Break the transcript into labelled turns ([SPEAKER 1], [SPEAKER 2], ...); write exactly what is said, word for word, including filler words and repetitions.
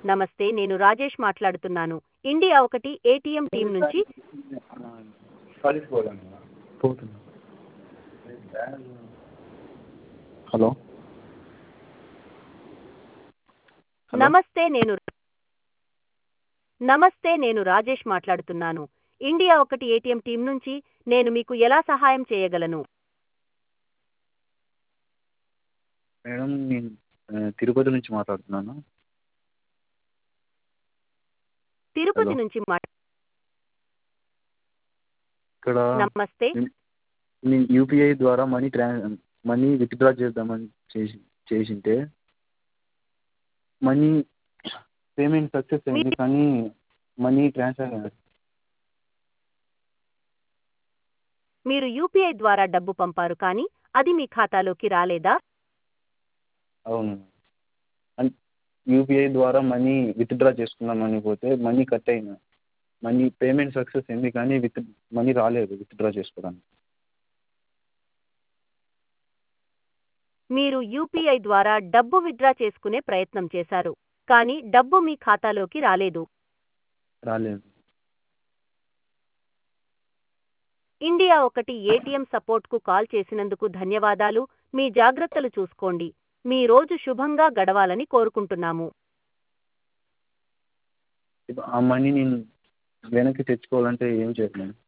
[SPEAKER 1] నమస్తే, నేను రాజేష్ మాట్లాడుతున్నాను. ఇండియా ఒకటి ఏటీఎం టీం నుంచి.
[SPEAKER 2] పోతున్నా. హలో హలో
[SPEAKER 1] నమస్తే నేను నమస్తే నేను రాజేష్ మాట్లాడుతున్నాను. ఇండియా ఒకటి ఏటీఎం టీం నుంచి. నేను మీకు ఎలా సహాయం చేయగలను?
[SPEAKER 2] మేడం, నేను ఆ, తిరుపతి నుంచి మాట్లాడుతున్నాను. హలో
[SPEAKER 1] తిరుపతి నుంచి మాట్
[SPEAKER 2] ఇక్కడ
[SPEAKER 1] నమస్తే.
[SPEAKER 2] నేను నేను యూపీఐ ద్వారా మనీ ట్రాన్ మనీ విత్డ్రా చేద్దామని చేసి చేసింటే మనీ పేమెంట్ సక్సెస్
[SPEAKER 1] మీ
[SPEAKER 2] అయింది, కానీ మనీ ట్రాన్స్ఫర్ అయ్యింది.
[SPEAKER 1] మీరు యూపీఐ ద్వారా డబ్బు పంపారు, కానీ అది మీ ఖాతాలోకి రాలేదా?
[SPEAKER 2] అవును, అన్- యూపీఐ ద్వారా మనీ విత్డ్రా చేసుకుందామని పోతే మనీ కట్ అయినా మనీ పేమెంట్ సక్సెస్ అయింది, కానీ విత్ మనీ రాలేదు విత్డ్రా చేసుకోవడానికి.
[SPEAKER 1] మీరు యూపీఐ ద్వారా డబ్బు విత్డ్రా చేసుకునే ప్రయత్నం చేశారు, కానీ డబ్బు మీ ఖాతాలోకి రాలేదు.
[SPEAKER 2] రాలేదు.
[SPEAKER 1] ఇండియా ఒకటి ఏటీఎం సపోర్ట్కు కాల్ చేసినందుకు ధన్యవాదాలు. మీ జాగ్రత్తలు చూసుకోండి. మీ రోజు శుభంగా గడవాలని కోరుకుంటున్నాము.
[SPEAKER 2] ఇప్పుడు ఆ మనీ నేను వెనక్కి తెచ్చుకోవాలంటే ఏం చేయాలి?